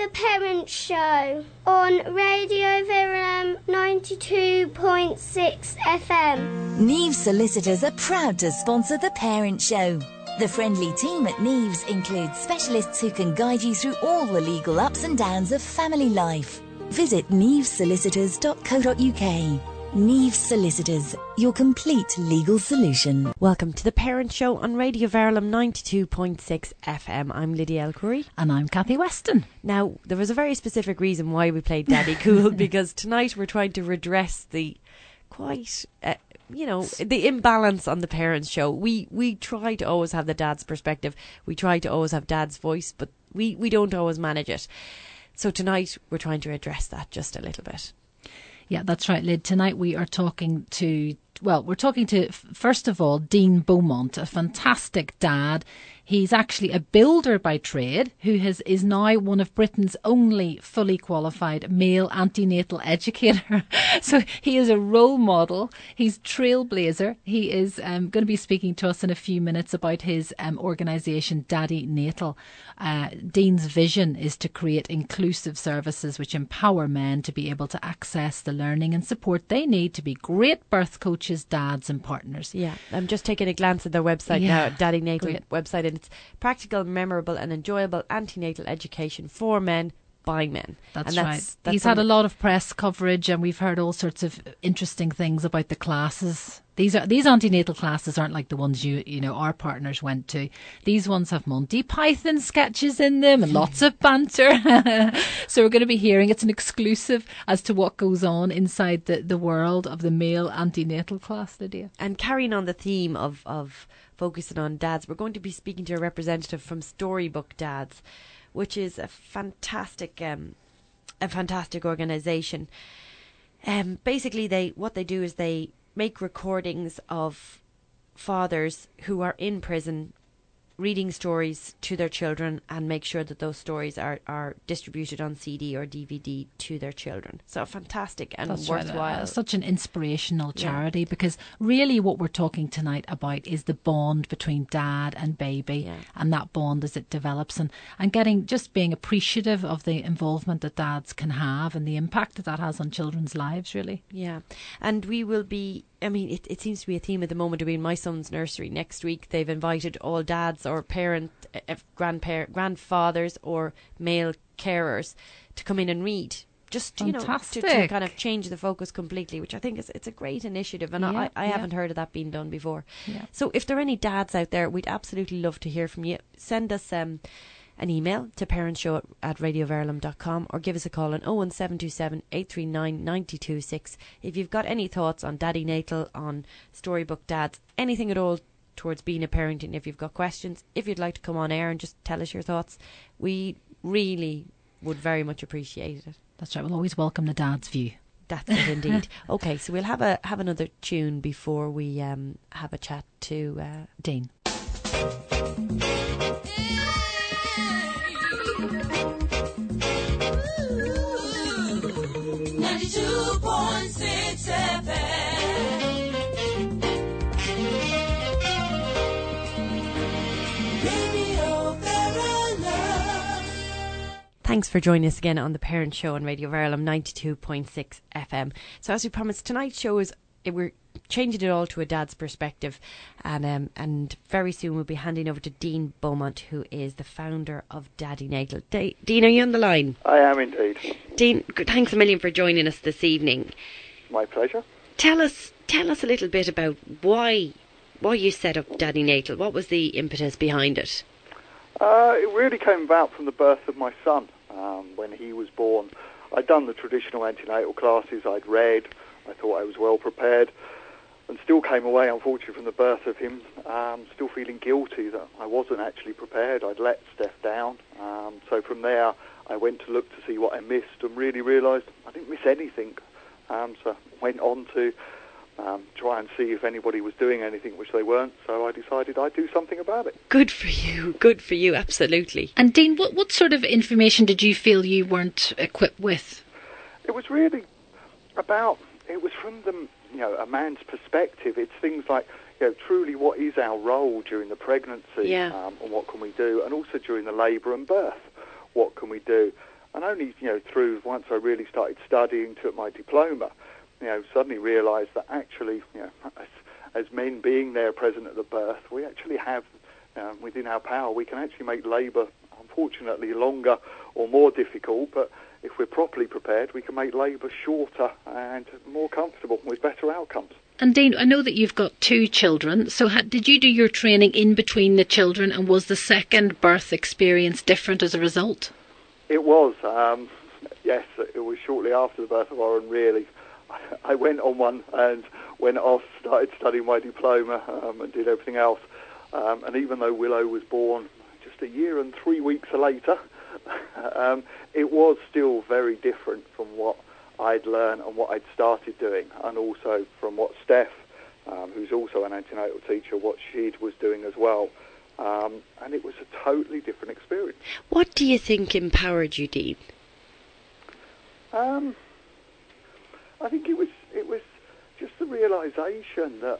The Parent Show on Radio Verulam 92.6 FM. Neves Solicitors are proud to sponsor The Parent Show. The friendly team at Neves includes specialists who can guide you through all the legal ups and downs of family life. Visit nevesolicitors.co.uk. Neves Solicitors, your complete legal solution. Welcome to The Parent Show on Radio Verulam 92.6 FM. I'm Lydia Elcoury. And I'm Kathy Weston. Now, there was a very specific reason why we played Daddy Cool, because tonight we're trying to redress the quite... the imbalance on The Parents Show. We try to always have the dad's perspective. We try to always have dad's voice, but we don't always manage it. So tonight we're trying to address that just a little bit. Yeah, that's right, Lyd. Tonight we are talking to, first of all, Dean Beaumont, a fantastic dad. He's actually a builder by trade who is now one of Britain's only fully qualified male antenatal educator. So he is a role model. He's trailblazer. He is going to be speaking to us in a few minutes about his organisation, Daddy Natal. Dean's vision is to create inclusive services which empower men to be able to access the learning and support they need to be great birth coaches, dads and partners. Yeah, I'm just taking a glance at their website now, Daddy Natal website, and it's practical, memorable and enjoyable antenatal education for men by men. That's right. He's had a lot of press coverage and we've heard all sorts of interesting things about the classes. These antenatal classes aren't like the ones our partners went to. These ones have Monty Python sketches in them and lots of banter. So we're going to be hearing, it's an exclusive as to what goes on inside the world of the male antenatal class, Lydia. And carrying on the theme of focusing on dads, we're going to be speaking to a representative from Storybook Dads, which is a fantastic organisation. Basically, what they do is they make recordings of fathers who are in prison reading stories to their children and make sure that those stories are distributed on CD or DVD to their children. So fantastic and That's worthwhile. Right. Such an inspirational charity, because really what we're talking tonight about is the bond between dad and baby, and that bond as it develops, and being appreciative of the involvement that dads can have and the impact that has on children's lives, really. Yeah. And we will be, it seems to be a theme at the moment. In my son's nursery next week, they've invited all dads or grandfathers or male carers to come in and read. Just, to kind of change the focus completely, which I think it's a great initiative. And I haven't heard of that being done before. Yeah. So if there are any dads out there, we'd absolutely love to hear from you. Send us an email to parentshow@radioverulam.com or give us a call on 01727 839 926 if you've got any thoughts on Daddy Natal, on Storybook Dads, anything at all towards being a parent, and if you've got questions, if you'd like to come on air and just tell us your thoughts, we really would very much appreciate it. That's right, we'll always welcome the dad's view. That's it indeed. Okay, so we'll have another tune before we have a chat to Dean. 92.6 FM. Radio Verulam. Thanks for joining us again on The Parent Show on Radio Verulam 92.6 FM. So as we promised, tonight's show we're changing it all to a dad's perspective, and very soon we'll be handing over to Dean Beaumont, who is the founder of Daddy Natal. Dean, are you on the line? I am indeed. Dean, thanks a million for joining us this evening. My pleasure. Tell us a little bit about why you set up Daddy Natal. What was the impetus behind it? It really came about from the birth of my son. When he was born, I'd done the traditional antenatal classes, I'd read, I thought I was well prepared, and still came away, unfortunately, from the birth of him, still feeling guilty that I wasn't actually prepared. I'd let Steph down. So from there, I went to look to see what I missed and really realised I didn't miss anything. So I went on to try and see if anybody was doing anything, which they weren't. So I decided I'd do something about it. Good for you, absolutely. And Dean, what sort of information did you feel you weren't equipped with? It was really about, it was from a man's perspective. It's things like, truly what is our role during the pregnancy, and what can we do, and also during the labour and birth, what can we do? And only, through once I really started studying, took my diploma, suddenly realised that actually, as men being there present at the birth, we actually have within our power, we can actually make labour, unfortunately, longer or more difficult, but if we're properly prepared, we can make labour shorter and more comfortable with better outcomes. And Dean, I know that you've got 2 children, so did you do your training in between the children, and was the second birth experience different as a result? It was, yes, it was shortly after the birth of Oren, really. I went on one and went off, started studying my diploma and did everything else. And even though Willow was born just a year and 3 weeks later, it was still very different from what I'd learned and what I'd started doing, and also from what Steph, who's also an antenatal teacher, what she was doing as well. And it was a totally different experience. What do you think empowered you, Dean? I think it was just the realisation that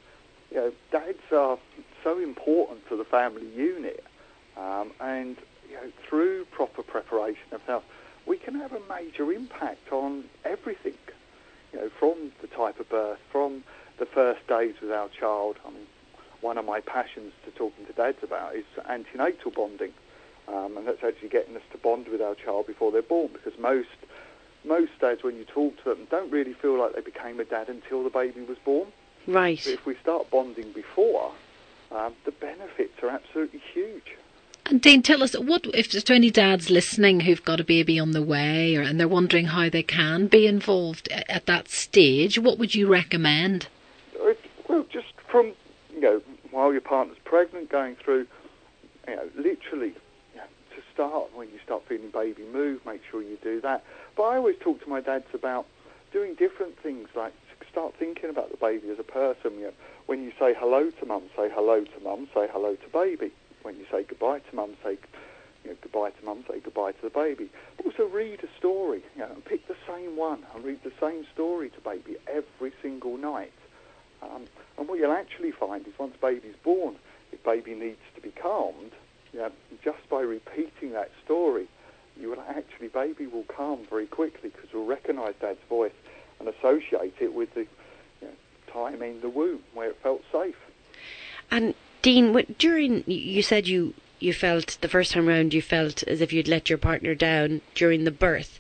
dads are so important to the family unit, and through proper preparation of health, we can have a major impact on everything. From the type of birth, from the first days with our child. I mean, one of my passions to talking to dads about is antenatal bonding, and that's actually getting us to bond with our child before they're born, because most dads, when you talk to them, don't really feel like they became a dad until the baby was born. Right. But if we start bonding before, the benefits are absolutely huge. And Dean, tell us, what if there's any dads listening who've got a baby on the way, and they're wondering how they can be involved at that stage, what would you recommend? Well, just from, while your partner's pregnant, going through, literally, to start, when you start feeling baby move, make sure you do that. But I always talk to my dads about doing different things, like start thinking about the baby as a person. When you say hello to mum, say hello to mum, say hello to baby. When you say goodbye to mum, say goodbye to mum, say goodbye to the baby. But also read a story, and pick the same one and read the same story to baby every single night. And what you'll actually find is once baby's born, if baby needs to be calmed, just by repeating that story, baby will calm very quickly because we'll recognise Dad's voice and associate it with the time in the womb where it felt safe. And Dean, you said you felt the first time round you felt as if you'd let your partner down during the birth.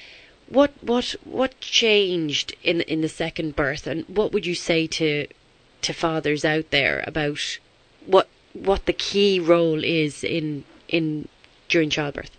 What changed in the second birth, and what would you say to fathers out there about what the key role is in during childbirth?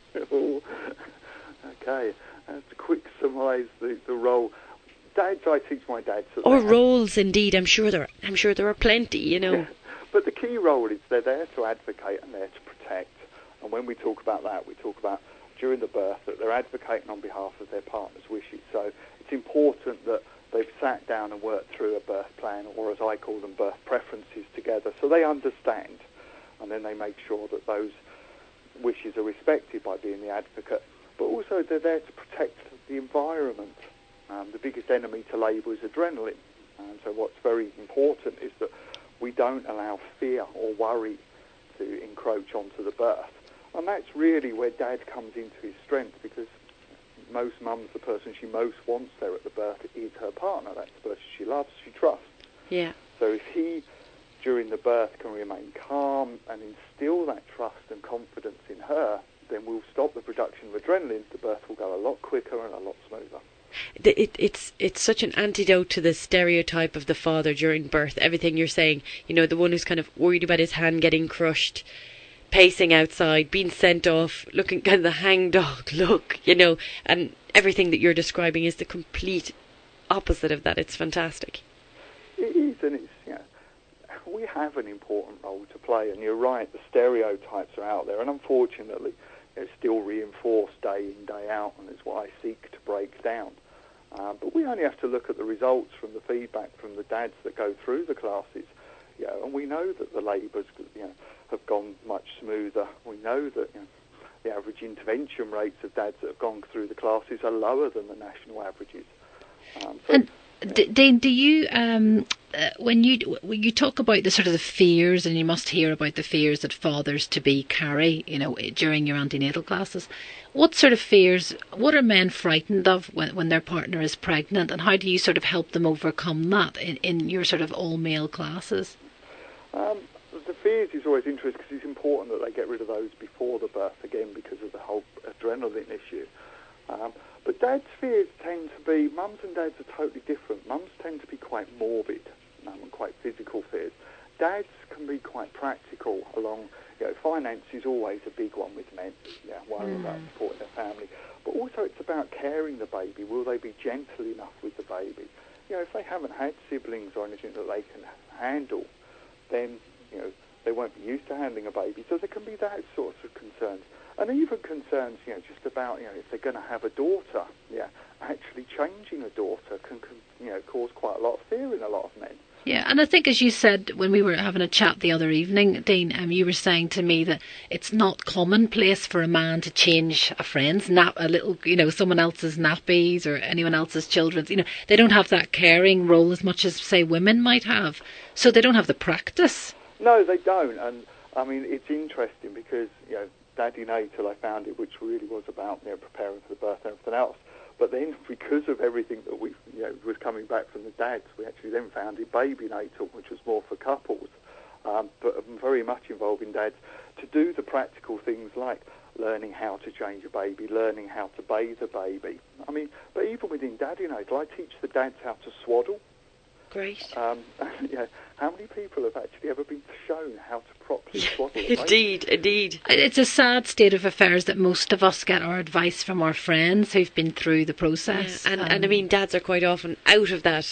Okay, to quick surmise the role. Dads, I teach my dads. Or roles, indeed. I'm sure there are plenty. Yeah. But the key role is they're there to advocate and there to protect. And when we talk about that, we talk about during the birth that they're advocating on behalf of their partner's wishes. So it's important that they've sat down and worked through a birth plan, or as I call them, birth preferences together, so they understand. And then they make sure that those wishes are respected by being the advocate. But also they're there to protect the environment. The biggest enemy to labour is adrenaline. So what's very important is that we don't allow fear or worry to encroach onto the birth. And that's really where Dad comes into his strength, because most mums, the person she most wants there at the birth is her partner. That's the person she loves, she trusts. Yeah. So if he, during the birth, can remain calm and instill that trust and confidence in her, then we'll stop the production of adrenaline. The birth will go a lot quicker and a lot smoother. It's such an antidote to the stereotype of the father during birth. Everything you're saying, the one who's kind of worried about his hand getting crushed, pacing outside, being sent off, looking kind of the hangdog look, and everything that you're describing is the complete opposite of that. It's fantastic. It is, and it's, we have an important role to play, and you're right, the stereotypes are out there, and unfortunately it's still reinforced day in, day out, and it's what I seek to break down. But we only have to look at the results from the feedback from the dads that go through the classes, and we know that the labours, have gone much smoother. We know that the average intervention rates of dads that have gone through the classes are lower than the national averages. Dean, do you when you talk about the sort of the fears, and you must hear about the fears that fathers-to-be carry, during your antenatal classes, what sort of fears, what are men frightened of when their partner is pregnant, and how do you sort of help them overcome that in your sort of all-male classes? The fears is always interesting because it's important that they get rid of those before the birth, again, because of the whole adrenaline issue. But dads' fears tend to be, mums and dads are totally different. Mums tend to be quite morbid and quite physical fears. Dads can be quite practical along, finance is always a big one with men, worrying about supporting their family. But also it's about caring the baby. Will they be gentle enough with the baby? If they haven't had siblings or anything that they can handle, then, they won't be used to handling a baby. So there can be that sorts of concerns. And even concerns, just about, if they're going to have a daughter, actually changing a daughter can cause quite a lot of fear in a lot of men. Yeah, and I think, as you said when we were having a chat the other evening, Dean, you were saying to me that it's not commonplace for a man to change a friend's someone else's nappies or anyone else's children's. They don't have that caring role as much as, say, women might have. So they don't have the practice. No, they don't. And, I mean, it's interesting because, Daddy Natal, I found it, which really was about preparing for the birth and everything else. But then, because of everything that we was coming back from the dads, we actually then founded Baby Natal, which was more for couples, but very much involving dads to do the practical things like learning how to change a baby, learning how to bathe a baby. I mean, but even within Daddy Natal, I teach the dads how to swaddle. Great. How many people have actually ever been shown how to properly swaddle a baby? Indeed. It's a sad state of affairs that most of us get our advice from our friends who've been through the process. Yeah. And I mean, dads are quite often out of that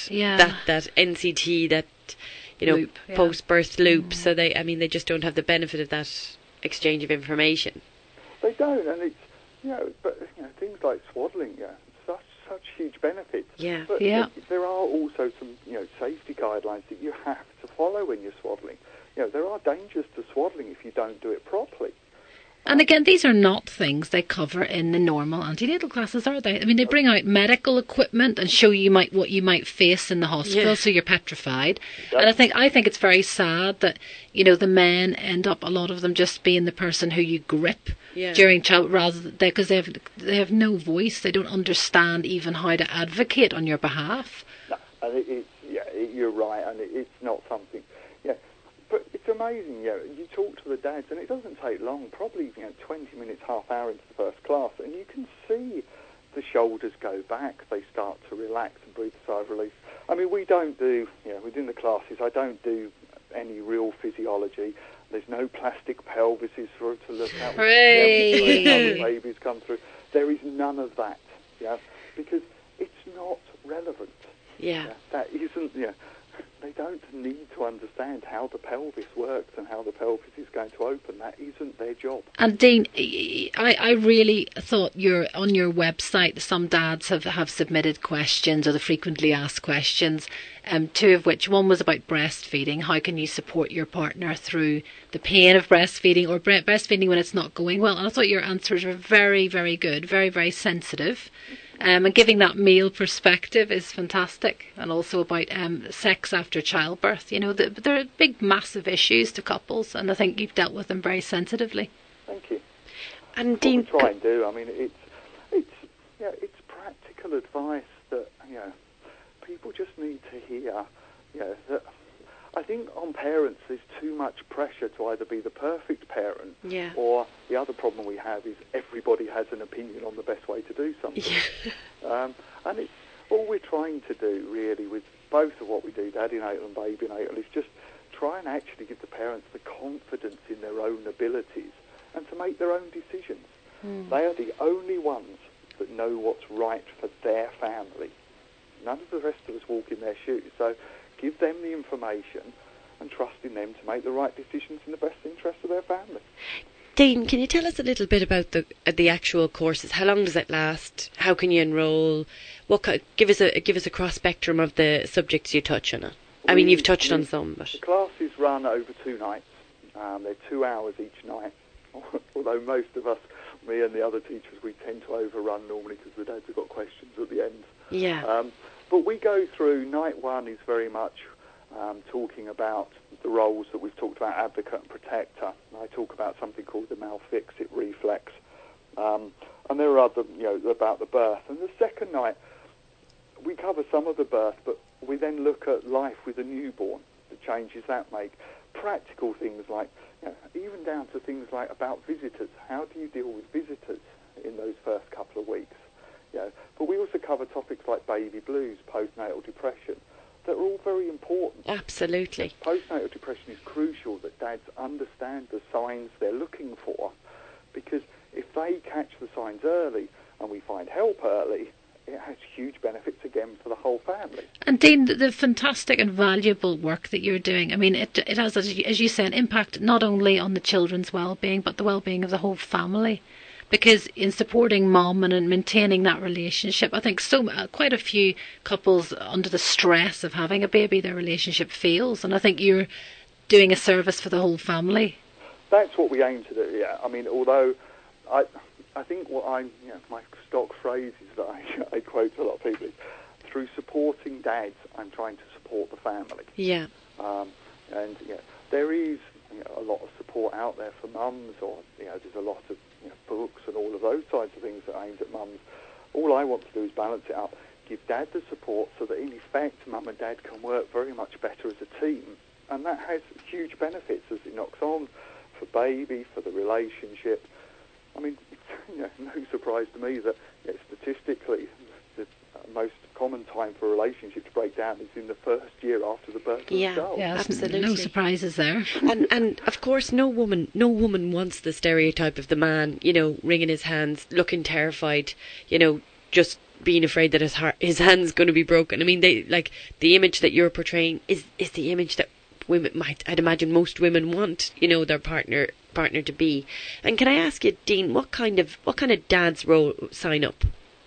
NCT, that loop, post-birth loop. So they just don't have the benefit of that exchange of information. They don't, and it's but things like swaddling, such huge benefits. Yeah. But there are also some, safety guidelines that you have to follow when you're swaddling. There are dangers to swaddling if you don't do it properly. And again, these are not things they cover in the normal antenatal classes, are they? I mean, they bring out medical equipment and show you what you might face in the hospital, so you're petrified. And I think it's very sad that, the men end up, a lot of them, just being the person who you grip during child, rather than because they have no voice. They don't understand even how to advocate on your behalf. No, and you're right, and it's not something. But it's amazing, you talk to the dads, and it doesn't take long, probably 20 minutes, half hour into the first class, and you can see the shoulders go back, they start to relax and breathe a sigh of relief. I mean, we don't do, within the classes, I don't do any real physiology. There's no plastic pelvises for it to look at. Hooray! How the babies come through. There is none of that, because it's not relevant. That isn't, they don't need to understand how the pelvis works and how the pelvis is going to open. That isn't their job. And Dean, I really thought on your website, some dads have submitted questions, or the frequently asked questions, two of which, one was about breastfeeding. How can you support your partner through the pain of breastfeeding, or breastfeeding when it's not going well? And I thought your answers were very, very good, very, very sensitive. And giving that male perspective is fantastic. And also about sex after childbirth. They're big, massive issues to couples, and I think you've dealt with them very sensitively. Thank you. And what we try and do, I mean, it's practical advice that people just need to hear. That I think on parents there's too much pressure to either be the perfect parent, or the other problem we have is everybody has an opinion on the best way to do something. And it's all we're trying to do really with both of what we do, Daddy Natal and Baby Natal, is just try and actually give the parents the confidence in their own abilities and to make their own decisions. They are the only ones that know what's right for their family. None of the rest of us walk in their shoes. So give them the information and trust in them to make the right decisions in the best interest of their family. Dean, can you tell us a little bit about the actual courses? How long does it last? How can you enrol? Give us a cross spectrum of the subjects you touch on it. I mean, you've touched on some, but the classes run over 2 nights. They're 2 hours each night. Although most of us, me and the other teachers, we tend to overrun normally because the dads have got questions at the end. Yeah. But we go through, night 1 is very much talking about the roles that we've talked about, advocate and protector. And I talk about something called the malfix-it reflex. And there are other, about the birth. And the second night, we cover some of the birth, but we then look at life with a newborn, the changes that make. Practical things like, even down to things like about visitors. How do you deal with visitors in those first couple of weeks? But we also cover topics like baby blues, postnatal depression, that are all very important. Absolutely. Postnatal depression is crucial that dads understand the signs they're looking for, because if they catch the signs early and we find help early, it has huge benefits again for the whole family. And Dean, the fantastic and valuable work that you're doing, I mean, it has, as you say, an impact not only on the children's well-being, but the well-being of the whole family. Because in supporting mom and in maintaining that relationship, I think quite a few couples under the stress of having a baby, their relationship fails. And I think you're doing a service for the whole family. That's what we aim to do, yeah. I mean, although I think what my stock phrase is that I quote to a lot of people is, through supporting dads, I'm trying to support the family. Yeah. And there is a lot of support out there for mums, or there's a lot of books and all of those types of things that are aimed at mums. All I want to do is balance it up, give dad the support so that in effect mum and dad can work very much better as a team, and that has huge benefits as it knocks on for baby, for the relationship. I mean, it's no surprise to me that statistically the most common time for a relationship to break down is in the first year after the birth of the child. Yeah, absolutely. No surprises there. And of course, no woman wants the stereotype of the man, wringing his hands, looking terrified, just being afraid that his hand's going to be broken. I mean, the image that you're portraying is the image that women I'd imagine most women want, their partner to be. And can I ask you, Dean, what kind of dad's role sign up?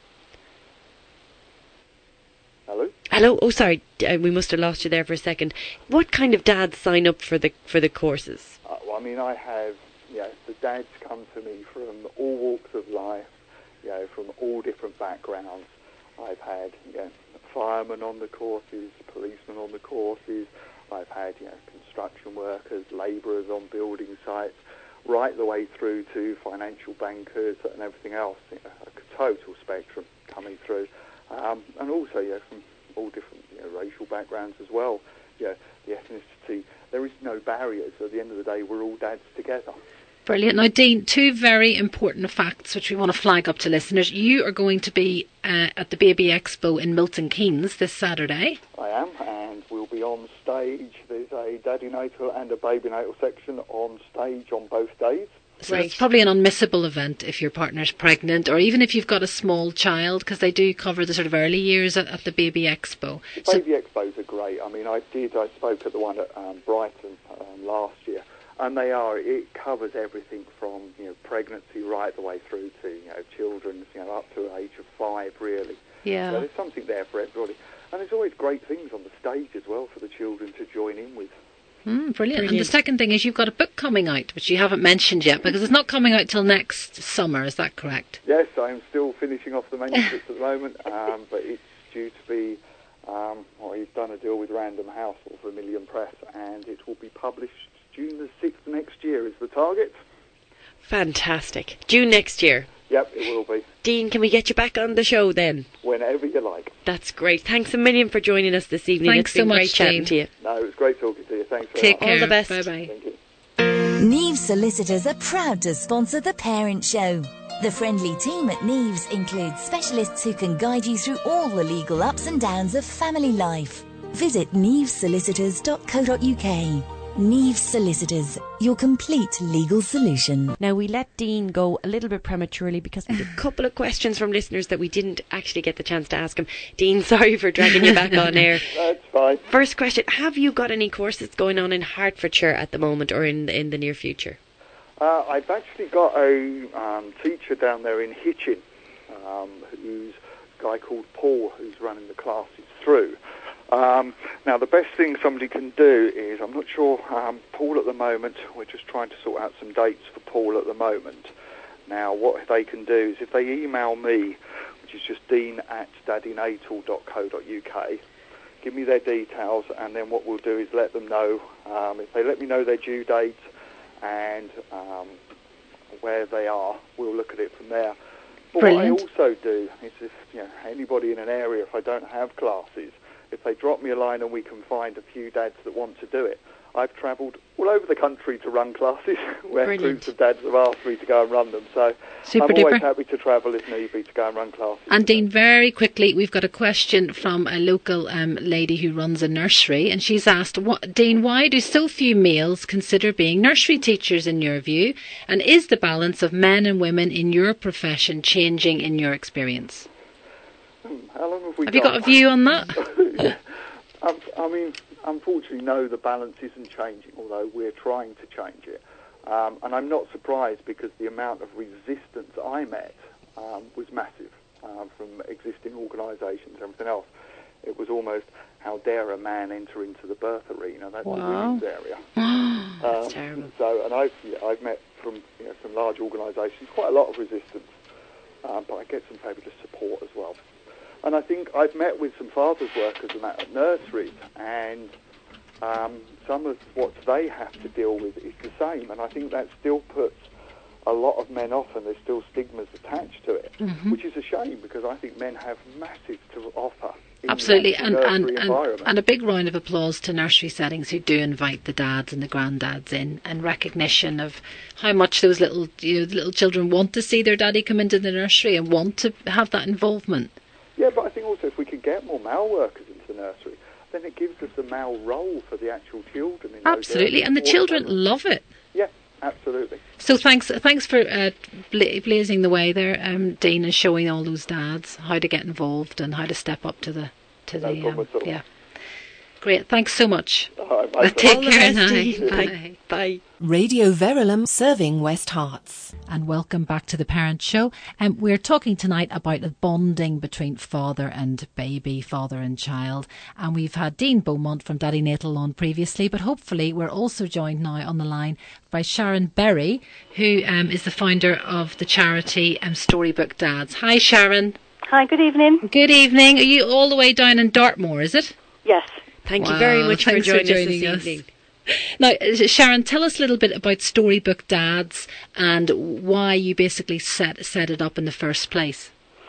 Hello. Oh, sorry, we must have lost you there for a second. What kind of dads sign up for the courses? Well, I mean, I have the dads come to me from all walks of life, from all different backgrounds. I've had firemen on the courses, policemen on the courses. I've had construction workers, labourers on building sites, right the way through to financial bankers and everything else. A total spectrum coming through, and also from all different racial backgrounds as well. The ethnicity. There is no barriers. At the end of the day, we're all dads together. Brilliant. Now, Dean, two very important facts which we want to flag up to listeners. You are going to be at the Baby Expo in Milton Keynes this Saturday. I am, and we'll be on stage. There's a daddy natal and a baby natal section on stage on both days. So it's probably an unmissable event if your partner's pregnant, or even if you've got a small child, because they do cover the sort of early years at the Baby Expo. The Baby Expos are great. I mean, I spoke at the one at Brighton last year, and it covers everything from pregnancy right the way through to children up to the age of 5, really. Yeah. So there's something there for everybody, and there's always great things on the stage as well for the children to join in with. Brilliant. And the second thing is you've got a book coming out, which you haven't mentioned yet, because it's not coming out till next summer, is that correct? Yes, I'm still finishing off the manuscript at the moment, but it's due to be, we've done a deal with Random House or Vermilion Press, and it will be published June the 6th next year is the target. Fantastic. June next year. Yep, it will be. Dean, can we get you back on the show then? Whenever you like. That's great. Thanks a million for joining us this evening. Thanks so much, great chatting Dean. to you. No, it was great talking to you. Thanks very much. Take care. All the best. Bye-bye. Thank you. Neves Solicitors are proud to sponsor The Parent Show. The friendly team at Neves includes specialists who can guide you through all the legal ups and downs of family life. Visit nevesolicitors.co.uk. Neves Solicitors, your complete legal solution. Now, we let Dean go a little bit prematurely because we had a couple of questions from listeners that we didn't actually get the chance to ask him. Dean, sorry for dragging you back on air. That's fine. First question, have you got any courses going on in Hertfordshire at the moment or in the near future? I've actually got a teacher down there in Hitchin, who's a guy called Paul, who's running the classes through. Now, the best thing somebody can do is, I'm not sure, Paul at the moment, we're just trying to sort out some dates for Paul at the moment. Now, what they can do is if they email me, which is just dean@daddynatal.co.uk, give me their details, and then what we'll do is let them know. If they let me know their due dates and where they are, we'll look at it from there. But Brilliant. what I also do is if anybody in an area, if I don't have classes, if they drop me a line and we can find a few dads that want to do it, I've travelled all over the country to run classes where Brilliant. groups of dads have asked me to go and run them. So Super I'm duper. always happy to travel if need be to go and run classes. And Dean, very quickly, we've got a question from a local lady who runs a nursery, and she's asked, Dean, why do so few males consider being nursery teachers in your view? And is the balance of men and women in your profession changing in your experience? How long have we Have you got a view on that? I mean, unfortunately, no, the balance isn't changing, although we're trying to change it. And I'm not surprised because the amount of resistance I met was massive from existing organisations and everything else. It was almost, how dare a man enter into the birth arena? That's the women's area. That's terrible. So, and I've met from some large organisations quite a lot of resistance, but I get some fabulous support as well. And I think I've met with some fathers workers and that at nurseries, and some of what they have to deal with is the same. And I think that still puts a lot of men off, and there's still stigmas attached to it, which is a shame because I think men have massive to offer. Absolutely, and a big round of applause to nursery settings who do invite the dads and the granddads in, and recognition of how much those little children want to see their daddy come into the nursery and want to have that involvement. Yeah, but I think also if we could get more male workers into the nursery, then it gives us a male role for the actual children. Absolutely, and the children love it. Yeah, absolutely. So thanks for blazing the way there, Dean, and showing all those dads how to get involved and how to step up to the yeah. Great, thanks so much. Take care now. Bye. Bye. Radio Verulam, serving West Herts. And welcome back to the Parent Show. We're talking tonight about the bonding between father and baby, father and child. And we've had Dean Beaumont from Daddy Natal on previously, but hopefully we're also joined now on the line by Sharon Berry, who is the founder of the charity Storybook Dads. Hi, Sharon. Hi, good evening. Good evening. Are you all the way down in Dartmoor, is it? Yes. Thank you very much for joining us this evening. Now, Sharon, tell us a little bit about Storybook Dads and why you basically set it up in the first place.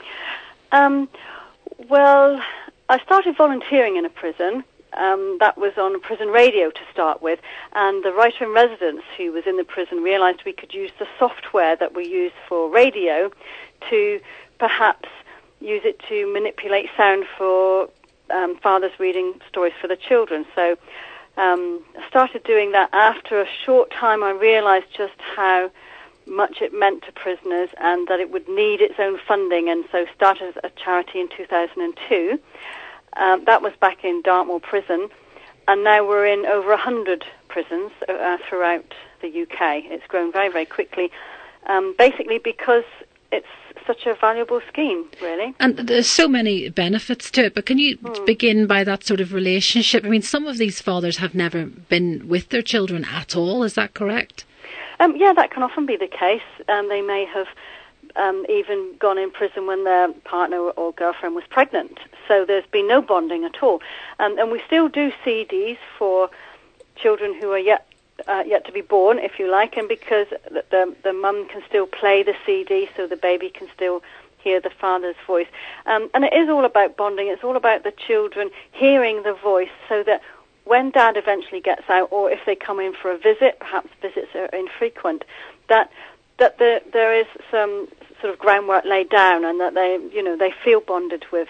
Well, I started volunteering in a prison. That was on prison radio to start with, and the writer-in-residence who was in the prison realised we could use the software that we use for radio to perhaps use it to manipulate sound for fathers reading stories for the children. So I started doing that. After a short time, I realised just how much it meant to prisoners and that it would need its own funding, and so started a charity in 2002. That was back in Dartmoor Prison, and now we're in over 100 prisons throughout the UK. It's grown very, very quickly, basically because it's such a valuable scheme, really. And there's so many benefits to it, but can you begin by that sort of relationship? I mean, some of these fathers have never been with their children at all, is that correct? Yeah, that can often be the case. They may have even gone in prison when their partner or girlfriend was pregnant, so there's been no bonding at all. And we still do CDs for children who are yet to be born, if you like, and because the mum can still play the CD, so the baby can still hear the father's voice. And it is all about bonding. It's all about the children hearing the voice, so that when Dad eventually gets out, or if they come in for a visit, perhaps visits are infrequent, that there is some sort of groundwork laid down, and that they feel bonded with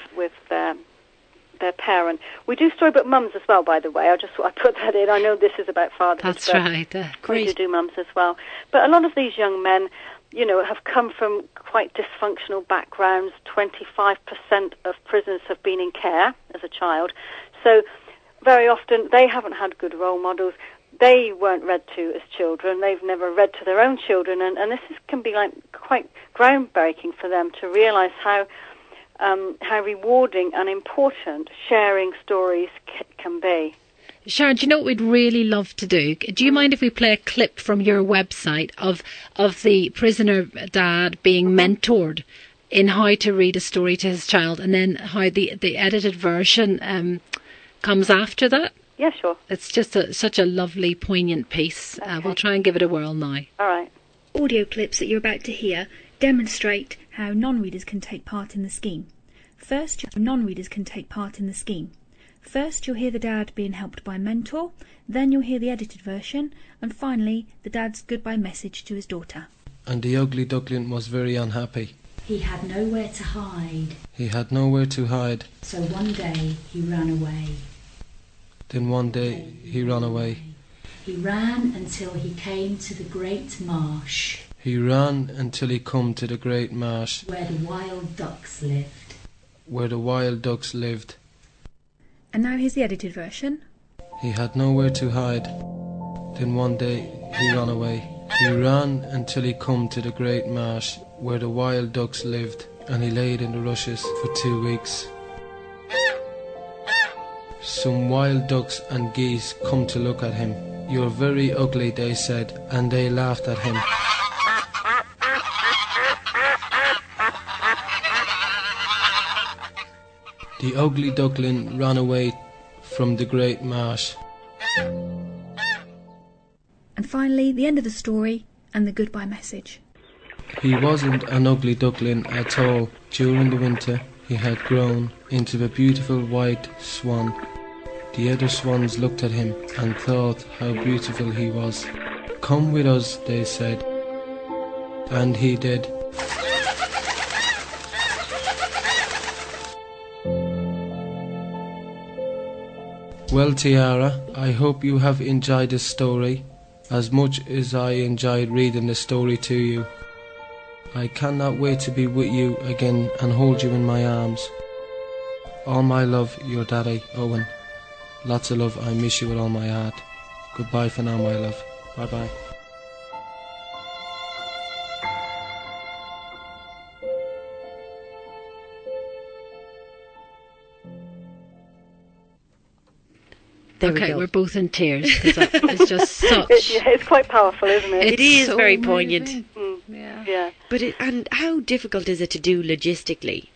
their parent. We do Storybook Mums as well, by the way. I just thought I'd put that in. I know this is about fatherhood. That's right. We do mums as well. But a lot of these young men, have come from quite dysfunctional backgrounds. 25% of prisoners have been in care as a child. So very often they haven't had good role models. They weren't read to as children. They've never read to their own children. And this can be like quite groundbreaking for them to realise how rewarding and important sharing stories can be. Sharon, do you know what we'd really love to do? Do you mind if we play a clip from your website of the prisoner dad being mentored in how to read a story to his child, and then how the edited version comes after that. Yeah, sure. It's just such a lovely, poignant piece. Okay. We'll try and give it a whirl now. All right. Audio clips that you're about to hear demonstrate how non-readers can take part in the scheme. First, non-readers can take part in the scheme. First, you'll hear the dad being helped by a mentor, then you'll hear the edited version, and finally, the dad's goodbye message to his daughter. And the ugly duckling was very unhappy. He had nowhere to hide. He had nowhere to hide. So one day he ran away. Then one day he ran away. He ran until he came to the great marsh. He ran until he come to the great marsh. Where the wild ducks lived. Where the wild ducks lived. And now here's the edited version. He had nowhere to hide. Then one day he ran away. He ran until he come to the great marsh where the wild ducks lived, and he laid in the rushes for 2 weeks. Some wild ducks and geese come to look at him. "You're very ugly," they said, and they laughed at him. The ugly duckling ran away from the great marsh. And finally, the end of the story and the goodbye message. He wasn't an ugly duckling at all. During the winter, he had grown into a beautiful white swan. The other swans looked at him and thought how beautiful he was. "Come with us," they said. And he did. Well, Tiara, I hope you have enjoyed this story as much as I enjoyed reading the story to you. I cannot wait to be with you again and hold you in my arms. All my love, your daddy, Owen. Lots of love, I miss you with all my heart. Goodbye for now, my love. Bye-bye. Okay, we're both in tears because that is just such... It's quite powerful, isn't it? It is so very poignant. Yeah. But and how difficult is it to do logistically?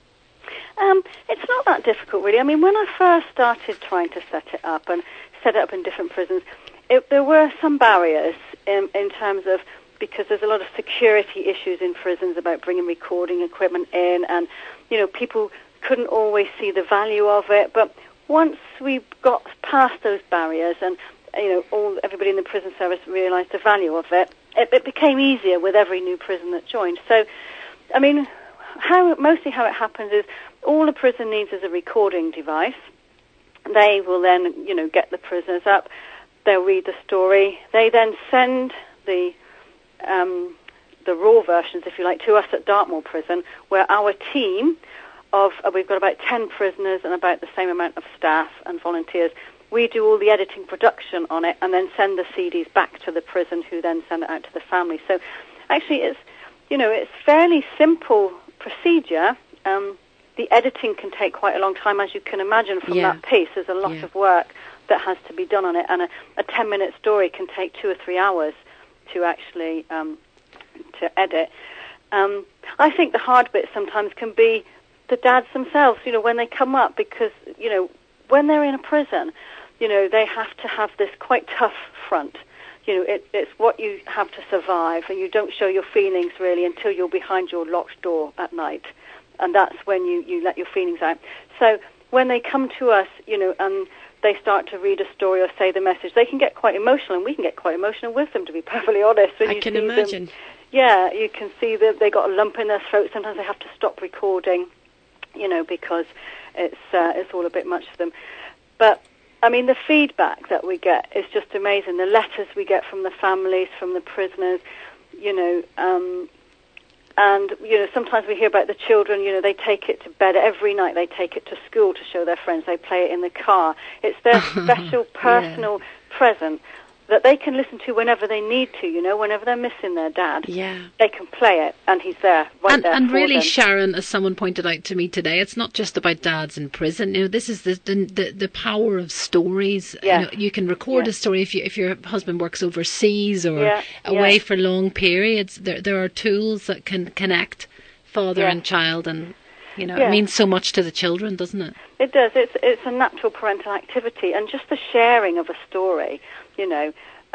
It's not that difficult, really. I mean, when I first started trying to set it up and set it up in different prisons, there were some barriers in terms of, because there's a lot of security issues in prisons about bringing recording equipment in, and, you know, people couldn't always see the value of it. But once we got past those barriers and, you know, everybody in the prison service realised the value of it, it became easier with every new prison that joined. So, I mean, mostly how it happens is all the prison needs is a recording device. They will then, you know, get the prisoners up. They'll read the story. They then send the raw versions, if you like, to us at Dartmoor Prison, where our team of, we've got about 10 prisoners and about the same amount of staff and volunteers. We do all the editing production on it and then send the CDs back to the prison, who then send it out to the family. So actually it's, you know, it's fairly simple procedure. The editing can take quite a long time, as you can imagine from that piece. There's a lot of work that has to be done on it, and a 10-minute story can take 2 or 3 hours to actually to edit. I think the hard bit sometimes can be the dads themselves, you know, when they come up, because, you know, when they're in a prison, you know, they have to have this quite tough front. You know, it's what you have to survive, and you don't show your feelings really until you're behind your locked door at night. And that's when you let your feelings out. So when they come to us, you know, and they start to read a story or say the message, they can get quite emotional, and we can get quite emotional with them, to be perfectly honest. When I can imagine. Yeah, you can see that they got a lump in their throat. Sometimes they have to stop recording, you know, because it's all a bit much for them. But, I mean, the feedback that we get is just amazing. The letters we get from the families, from the prisoners, you know, and, you know, sometimes we hear about the children, you know, they take it to bed every night. They take it to school to show their friends. They play it in the car. It's their special personal present that they can listen to whenever they need to, you know, whenever they're missing their dad. Yeah. They can play it, and he's there, right there. And really, them. Sharon, as someone pointed out to me today, it's not just about dads in prison. You know, this is the power of stories. Yeah. You know, you can record a story if your husband works overseas or away for long periods. There are tools that can connect father and child, and You know, it means so much to the children, doesn't it? It does. It's a natural parental activity, and just the sharing of a story, you know,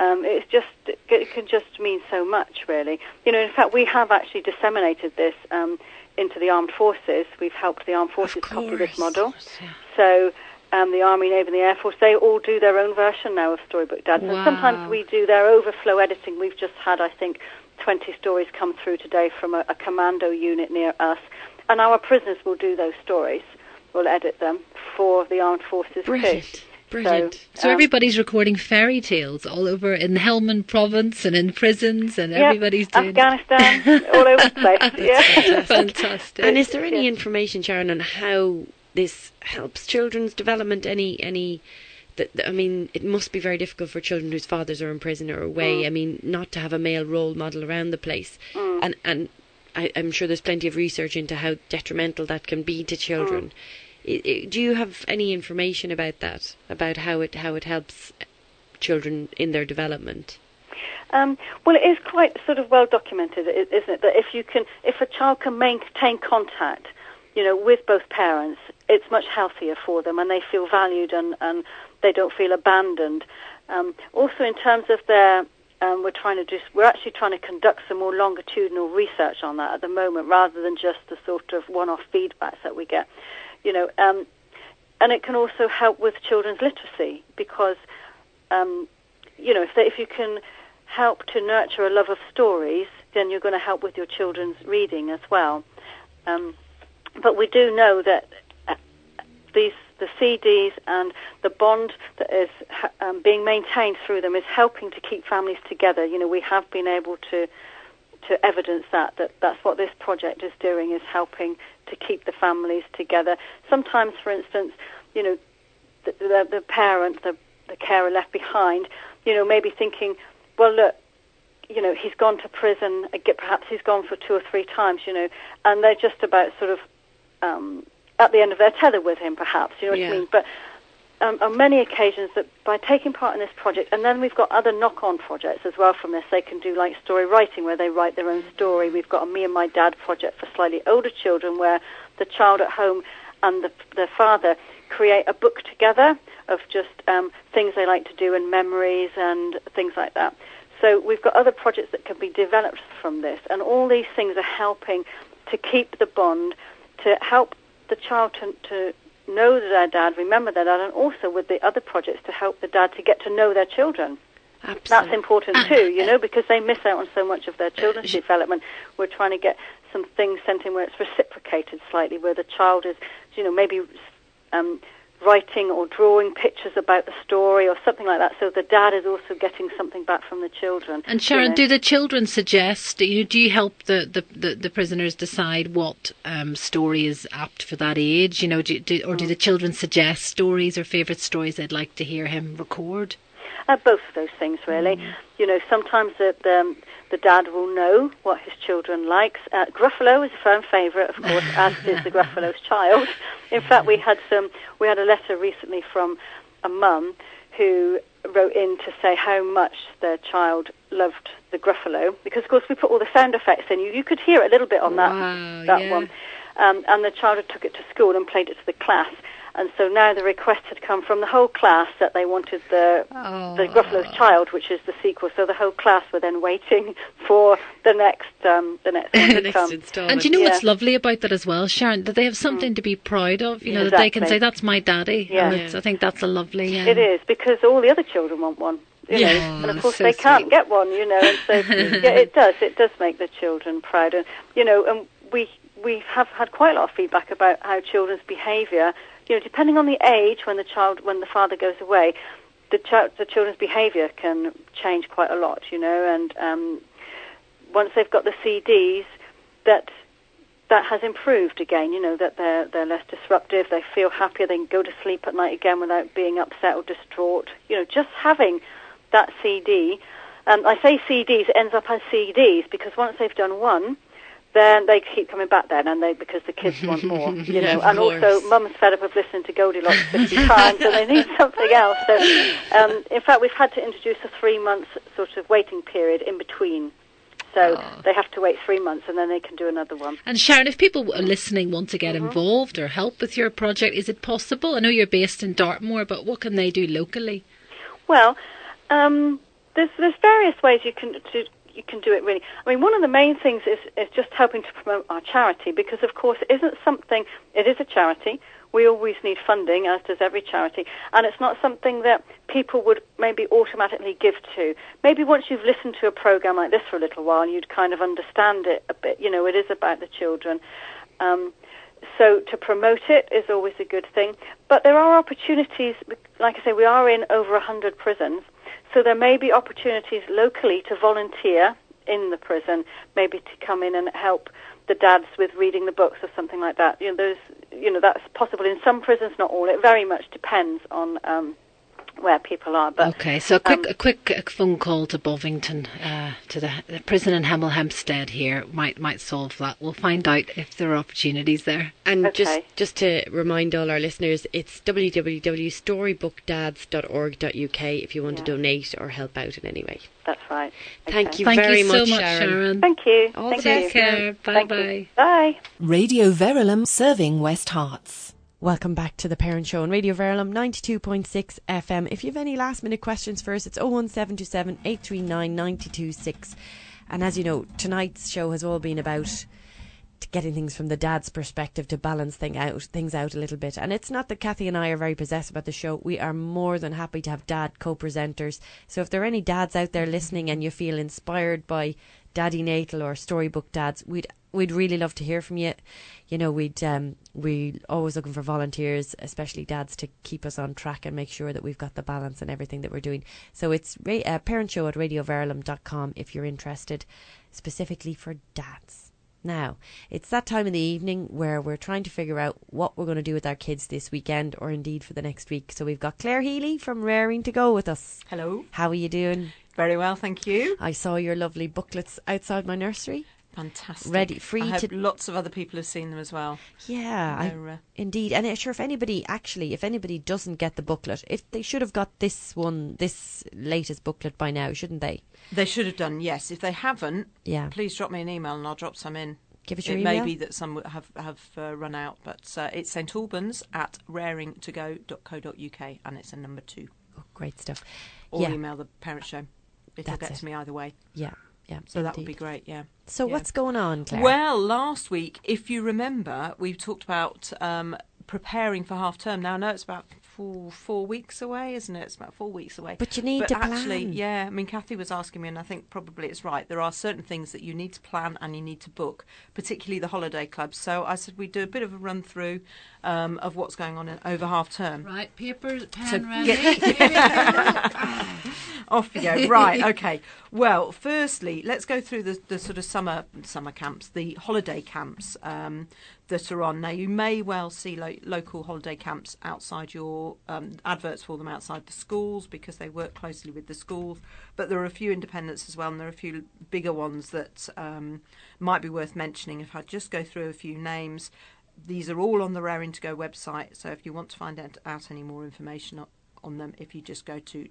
it can just mean so much, really. You know, in fact, we have actually disseminated this into the armed forces. We've helped the armed forces copy this model. So the Army, Navy and the Air Force, they all do their own version now of Storybook Dads. Wow. And sometimes we do their overflow editing. We've just had, I think, 20 stories come through today from a commando unit near us. And our prisoners will do those stories. We'll edit them for the armed forces too. Brilliant. So everybody's recording fairy tales all over in Helmand province and in prisons, and everybody's doing Afghanistan, all over the place. Fantastic. And is there any information, Sharon, on how this helps children's development? I mean, it must be very difficult for children whose fathers are in prison or away. I mean, not to have a male role model around the place. And I'm sure there's plenty of research into how detrimental that can be to children. Do you have any information about that, about how it helps children in their development? Well, it is quite sort of well documented, isn't it? That if a child can maintain contact, you know, with both parents, it's much healthier for them, and they feel valued and they don't feel abandoned. Also, in terms of their we're actually trying to conduct some more longitudinal research on that at the moment, rather than just the sort of one-off feedbacks that we get. You know, and it can also help with children's literacy because, you know, if you can help to nurture a love of stories, then you're going to help with your children's reading as well. But we do know that the CDs and the bond that is being maintained through them is helping to keep families together. You know, we have been able to evidence that's what this project is doing, is helping to keep the families together. Sometimes, for instance, you know, the parent, the carer left behind, you know, maybe thinking, well, look, you know, he's gone to prison, perhaps he's gone for 2 or 3 times, you know, and they're just about sort of at the end of their tether with him, perhaps, you know what I mean? But on many occasions, that by taking part in this project, and then we've got other knock-on projects as well from this. They can do like story writing, where they write their own story. We've got a Me and My Dad project for slightly older children, where the child at home and the father create a book together of just things they like to do and memories and things like that. So we've got other projects that can be developed from this, and all these things are helping to keep the bond, to help the child to know their dad, remember their dad, and also with the other projects to help the dad to get to know their children. Absolutely. That's important too, you know, because they miss out on so much of their children's development. We're trying to get some things sent in where it's reciprocated slightly, where the child is, you know, maybe writing or drawing pictures about the story or something like that, so the dad is also getting something back from the children. And Sharon, do the children suggest, do you help the prisoners decide what story is apt for that age? You know, do the children suggest stories or favourite stories they'd like to hear him record? Both of those things, really. You know, sometimes the dad will know what his children likes. Gruffalo is a firm favourite, of course, as is the Gruffalo's child. In fact, we had a letter recently from a mum who wrote in to say how much their child loved the Gruffalo, because, of course, we put all the sound effects in. You could hear it a little bit on that one. And the child took it to school and played it to the class. And so now the request had come from the whole class that they wanted the Gruffalo's Child, which is the sequel. So the whole class were then waiting for the next one to come. And do you know what's lovely about that as well, Sharon? That they have something to be proud of. You know, that they can say, "That's my daddy." Yeah. And I think that's a lovely. It is, because all the other children want one. You know, and of course they can't get one. You know, and so it does. It does make the children proud, and you know, and we have had quite a lot of feedback about how children's behaviour. You know, depending on the age when the father goes away, the children's behaviour can change quite a lot. You know, and once they've got the CDs, that has improved again. You know, that they're less disruptive. They feel happier. They can go to sleep at night again without being upset or distraught. You know, just having that CD. I say CDs. It ends up as CDs because once they've done one, then they keep coming back then, because the kids want more, you know. And also, Mum's fed up of listening to Goldilocks 50 times, and they need something else. So, in fact, we've had to introduce a 3-month sort of waiting period in between So they have to wait 3 months and then they can do another one. And Sharon, if people listening want to get involved or help with your project, is it possible? I know you're based in Dartmoor, but what can they do locally? Well, there's various ways you can do it, really. I mean, one of the main things is just helping to promote our charity, because, of course, it is a charity. We always need funding, as does every charity, and it's not something that people would maybe automatically give to. Maybe once you've listened to a program like this for a little while, you'd kind of understand it a bit. You know, it is about the children. So to promote it is always a good thing. But there are opportunities, like I say, we are in over 100 prisons, so there may be opportunities locally to volunteer in the prison, maybe to come in and help the dads with reading the books or something like that. That's possible in some prisons, not all. It very much depends on where people are. But okay, so a quick phone call to Bovington, to the prison in Hemel Hempstead here might solve that. We'll find out if there are opportunities there. And just to remind all our listeners, it's www.storybookdads.org.uk if you want to donate or help out in any way. That's right. Okay. Thank you very much, so Sharon. Thank you. Take care. Bye-bye. Bye. Radio Verulam, serving West Hearts. Welcome back to The Parent Show on Radio Verulam 92.6 FM. If you have any last minute questions for us, it's 01727 839 926. And as you know, tonight's show has all been about getting things from the dad's perspective to balance things out a little bit. And it's not that Kathy and I are very possessed about the show. We are more than happy to have dad co-presenters. So if there are any dads out there listening and you feel inspired by Daddy Natal or Storybook Dads, we'd really love to hear from you. You know, we're always looking for volunteers, especially dads, to keep us on track and make sure that we've got the balance and everything that we're doing. So it's parentshow at radioverulam.com if you're interested, specifically for dads. Now, it's that time in the evening where we're trying to figure out what we're going to do with our kids this weekend, or indeed for the next week. So we've got Claire Healy from Raring to go with us. Hello. How are you doing? Very well, thank you. I saw your lovely booklets outside my nursery. Fantastic. Ready, I hope lots of other people have seen them as well. Yeah, indeed. And sure, if anybody doesn't get the booklet, if they should have got this latest booklet by now, shouldn't they? They should have done, yes. If they haven't, please drop me an email and I'll drop some in. Give us your email. It may be that some have run out, but it's St Albans at raringtogo.co.uk, and it's a number 2. Oh, great stuff. Or email the Parent Show. It'll get to me either way. Yeah. Yeah, so that would be great, yeah. So what's going on, Claire? Well, last week, if you remember, we talked about preparing for half term. Now, I know it's about 4 weeks away, isn't it? It's about 4 weeks away. But you need to actually, plan. Yeah, I mean, Kathy was asking me, and I think probably it's right. There are certain things that you need to plan and you need to book, particularly the holiday clubs. So I said we'd do a bit of a run through of what's going on over half term. Right, paper, pen, ready. Off you go. Right, okay. Well, firstly, let's go through the sort of summer camps, the holiday camps that are on. Now, you may well see local holiday camps outside your adverts for them outside the schools, because they work closely with the schools. But there are a few independents as well, and there are a few bigger ones that might be worth mentioning. If I just go through a few names, these are all on the Raring to Go website. So if you want to find out any more information on them, if you just go to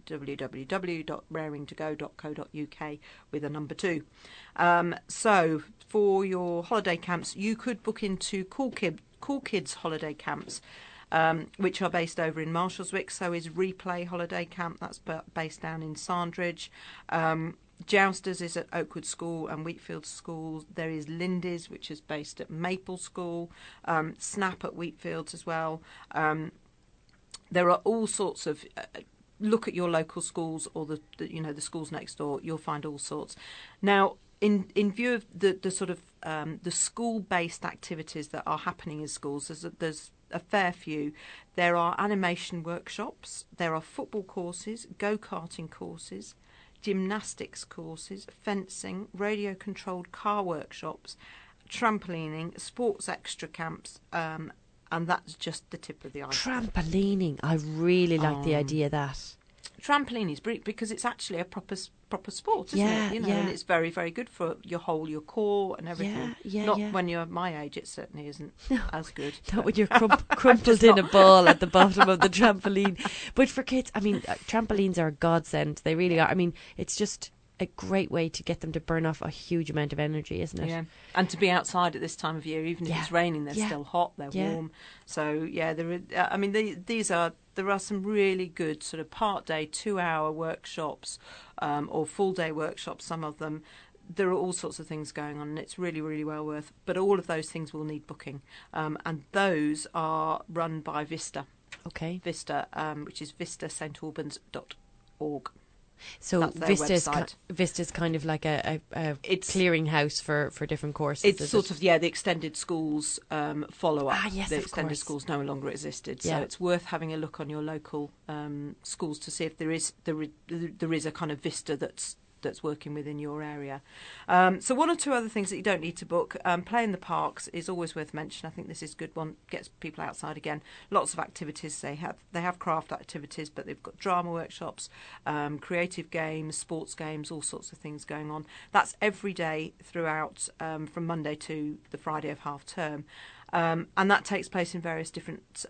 www.raringtogo.co.uk with a number 2. So for your holiday camps, you could book into Cool Kids holiday camps, which are based over in Marshalswick. So is Replay Holiday Camp, that's based down in Sandridge. Jousters is at Oakwood School and Wheatfield School. There is Lindy's, which is based at Maple School. Snap at Wheatfields as well. There are all sorts of look at your local schools or the schools next door. You'll find all sorts. Now, in view of the sort of the school-based activities that are happening in schools, there's a fair few. There are animation workshops. There are football courses, go-karting courses, gymnastics courses, fencing, radio-controlled car workshops, trampolining, sports extra camps. And that's just the tip of the iceberg. Trampolining. I really like the idea of that. Trampolining is brilliant because it's actually a proper sport, isn't it? And it's very, very good for your core and everything. Not when you're my age, it certainly isn't as good. Not when you're crumpled in a ball at the bottom of the trampoline. But for kids, I mean, trampolines are a godsend. They really are. I mean, it's just a great way to get them to burn off a huge amount of energy, isn't it? Yeah, and to be outside at this time of year, even if it's raining, they're still hot, they're warm. So there are some really good sort of part-day, 2-hour workshops or full-day workshops, some of them. There are all sorts of things going on, and it's really, really well worth. But all of those things will need booking, and those are run by Vista. Okay. Vista, which is vistastantalbans.org. So Vista's kind of like a clearinghouse for different courses. It's sort of the extended schools follow-up. Yes, the extended schools no longer existed, so it's worth having a look on your local schools to see if there is a kind of Vista that's working within your area. So one or two other things that you don't need to book. Play in the parks is always worth mentioning. I think this is a good one. Gets people outside again. Lots of activities. They have craft activities, but they've got drama workshops, creative games, sports games, all sorts of things going on. That's every day throughout, from Monday to the Friday of half term, and that takes place in various different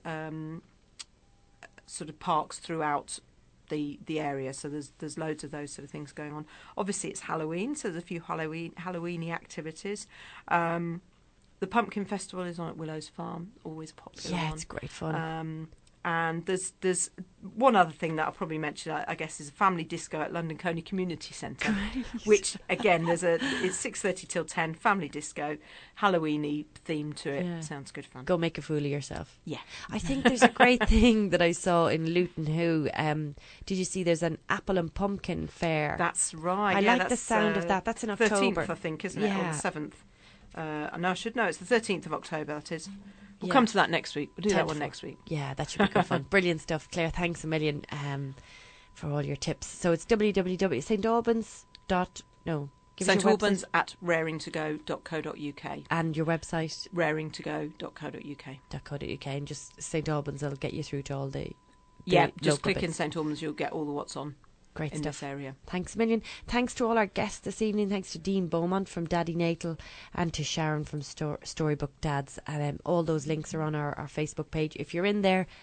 sort of parks throughout the area. So there's loads of those sort of things going on. Obviously it's Halloween, so there's a few Halloweeny activities. The Pumpkin Festival is on at Willows Farm, always popular. Yeah, it's great fun. And there's one other thing that I'll probably mention, I guess, is a family disco at London Coney Community Centre, which again it's 6:30 till 10, family disco, Halloweeny theme to it. Yeah. Sounds good fun. Go make a fool of yourself. Yeah. I think there's a great thing that I saw in Luton Who. Did you see there's an apple and pumpkin fair? That's right. I like the sound of that. That's in October. 13th, I think, isn't it? Or the 7th. No, I should know. It's the 13th of October, that is. We'll come to that next week. We'll do that one next week. Yeah, that should be good fun. Brilliant stuff. Claire, thanks a million for all your tips. So it's www.staintalbans@raringtogo.co.uk. And your website? raringtogo.co.uk. And just St Albans will get you through to all the just click in St Albans, you'll get all the what's on. Great in stuff. This area. Thanks a million. Thanks to all our guests this evening. Thanks to Dean Beaumont from Daddy Natal and to Sharon from Storybook Dads. And all those links are on our Facebook page. If you're in there,